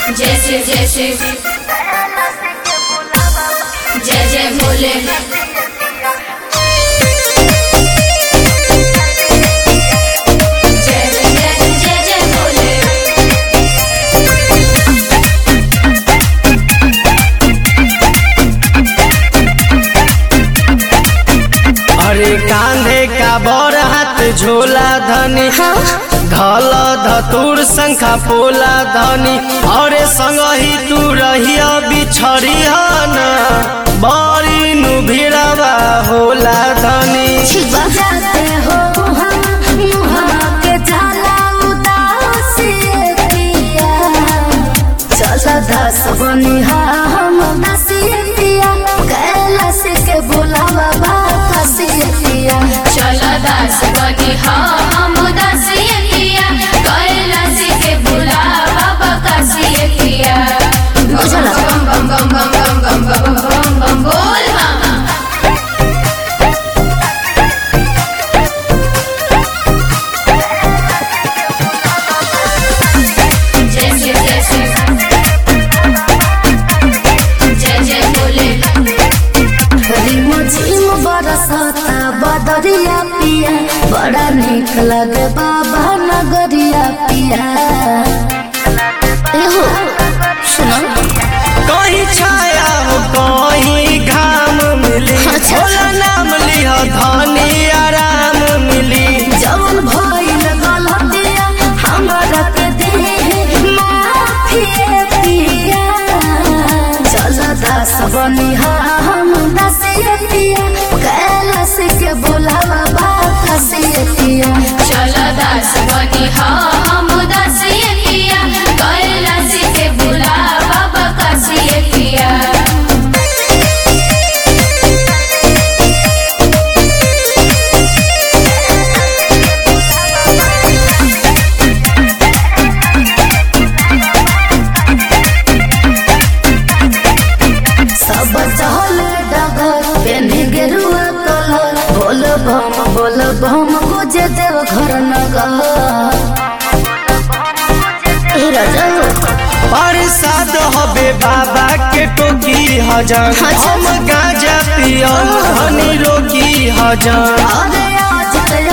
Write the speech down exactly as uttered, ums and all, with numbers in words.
जय शिव जय शिव जय जय भोले। जय जय जय जय जय भोले। अरे कांधे का बड़ हाथ झोला धनी धल धतुर शंखा पोला धनी और संगही तू रहिया बिछड़िया न बड़ी नु भिड़वा होला धनी। जाते हो के जाला उदासिया चल दस बनिहा हम दसिया कैलाश के बुलावा बासिया चल दास बनी हम दासिया कैलाश के बुलावा बकासिया। बम बम बम बम बम बम बम बम बम बोल मामा। जय शिव जय शिव जय जय भोले। रिमो झिम बरसता बदरिया पिया बड़ा निक लगे बाबा नगरिया पिया। एहो सुनो कहीं छाया हो कहीं घाम मिली भोला नाम लिया धनी आराम मिली। जवन भइल गलतिया हमरा के दे माफी पिया चल दास बनिहा हम दसिया कैलाश के बुलावा बासिया। चल दास बनी हम दासिया कैलाश के बुलावा बकासिया। सब चहल डगर पेन्हे गेरुआ कलर बोल बम बोल बम गुजे देव घर नगर। ए राजा प्रसाद हबे बाबा के टोकी हजन हम गाजा पियम धनी रोकी हजन। अरे आज ते